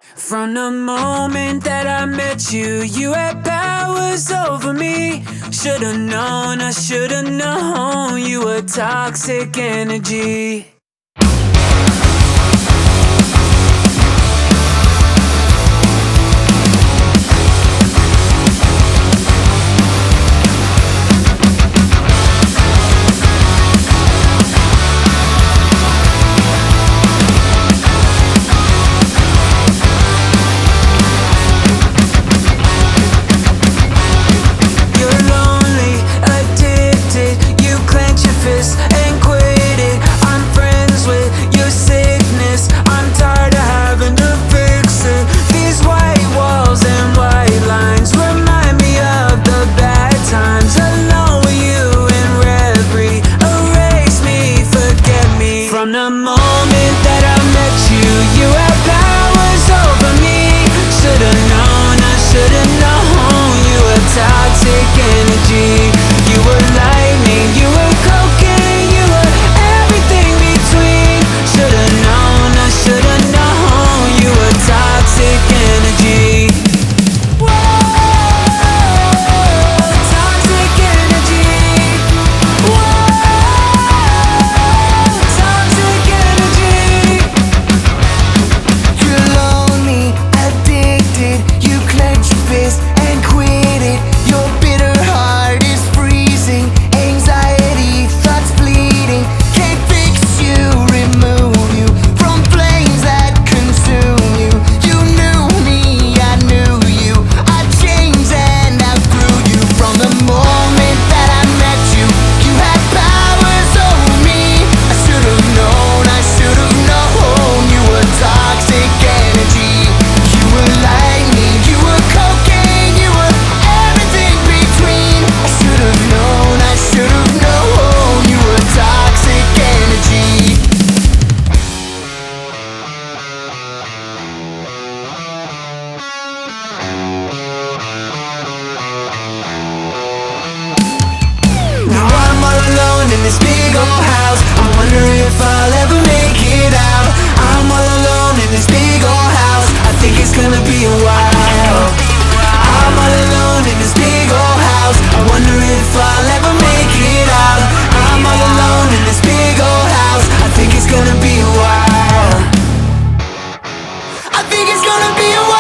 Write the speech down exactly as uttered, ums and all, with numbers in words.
From the moment that I met you, you had powers over me. Should've known, I should've known you were toxic energy. And quit it. I'm friends with your sickness. I'm tired of having to fix it. These white walls and white lines remind me of the bad times. Alone with you in reverie, erase me, forget me. From the moment that I met you, you had powers over me. Should've known, I should've known you were toxic energy. You were lightning, you were cocaine, you were everything between. Should've known, I should've known you were toxic energy. Whoa, toxic energy. Whoa, toxic energy. You're lonely, addicted. You clench your fist and quit it. Your bitter heart is freezing. Anxiety, thoughts bleeding. Can't fix you, remove you from flames that consume you. You knew me, I knew you. I changed and outgrew you. From the moment that I met you, you had powers over me. I should've known, I should've known you were toxic energy. You were lightning, you were cocaine, you were everything between. I should've known, I should've known you were toxic energy. Now I'm all alone in this big old house. I'm wondering if I'll ever make it out. I'm all alone in this big old house. I think it's gonna be a while. I'm all alone in this big old house. I wonder if I'll ever make it out. I'm all alone in this big old house. I think it's gonna be a while. I think it's gonna be a while.